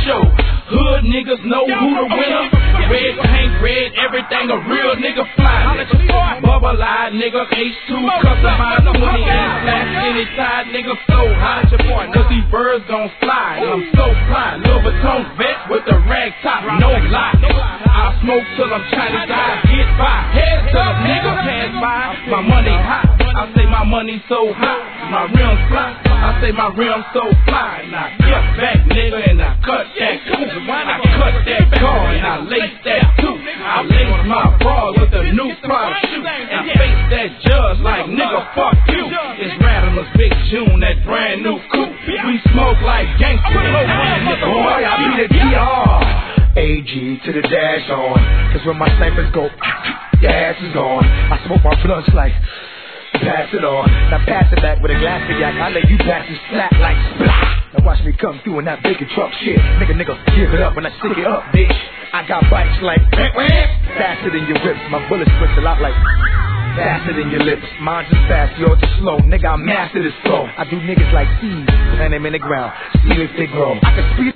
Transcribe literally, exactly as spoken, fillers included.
show. Hood niggas know who the winner. Red paint, red everything, a real nigga fly. Bubble eye nigga, H two, customized twenty-eight flash, any side nigga so high. Cause these birds gon' fly, I'm so fly. Louis Vuitton vet with the rag top, no lie. I smoke till I'm Chinese eyes get by. Heads up, nigga, pass by. My money hot, I say my money so hot. My rims fly, I say my rims so fly. And I get back, nigga, and I cut that coupe. I cut that car and I lace that too. I lace my bra with a new product shoe. And face that judge like, nigga, fuck you. It's Radimus Big June, that brand new coupe. We smoke like gangsters. Boy, I be the D R. A G to the dash on. Cause when my snipers go, gas is on. I smoke my blunts like, pass it on. Now pass it back with a glass of yak. I let you pass it flat like splat. Now watch me come through in that big truck shit. Nigga, nigga, give it up when I stick it up, bitch. I got bites like, faster than your whips. My bullets switch a lot like, faster than your lips. Mine's just fast, yours is slow. Nigga, I master this flow. I do niggas like seeds, plant them in the ground. See if they grow. I can speed